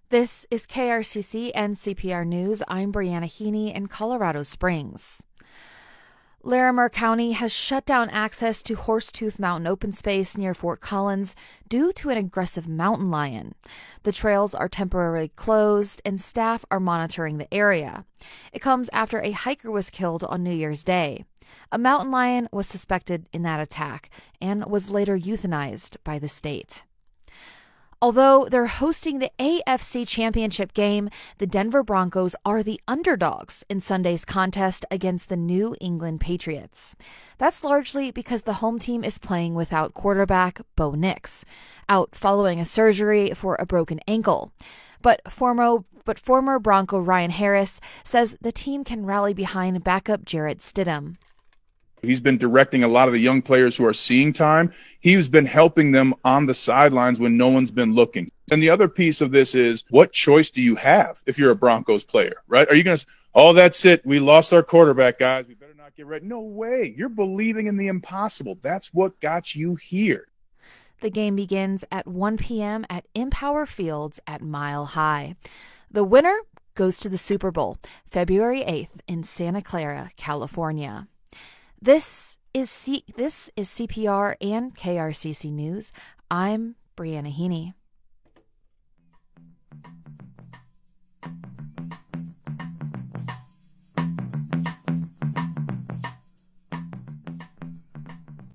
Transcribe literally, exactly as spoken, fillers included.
This is K R C C and C P R News. I'm Brianna Heaney in Colorado Springs. Larimer County has shut down access to Horsetooth Mountain open space near Fort Collins due to an aggressive mountain lion. The trails are temporarily closed and staff are monitoring the area. It comes after a hiker was killed on New Year's Day. A mountain lion was suspected in that attack and was later euthanized by the state. Although they're hosting the A F C Championship game, the Denver Broncos are the underdogs in Sunday's contest against the New England Patriots. That's largely because the home team is playing without quarterback Bo Nix, out following a surgery for a broken ankle. But former, but former Bronco Ryan Harris says the team can rally behind backup Jarrett Stidham. He's been directing a lot of the young players who are seeing time. He's been helping them on the sidelines when no one's been looking. And the other piece of this is, what choice do you have if you're a Broncos player, right? Are you going to, oh, that's it. We lost our quarterback, guys. We better not get ready. No way. You're believing in the impossible. That's what got you here. The game begins at one p.m. at Empower Fields at Mile High. The winner goes to the Super Bowl, February eighth in Santa Clara, California. This is C- this is C P R and K R C C News. I'm Brianna Heaney.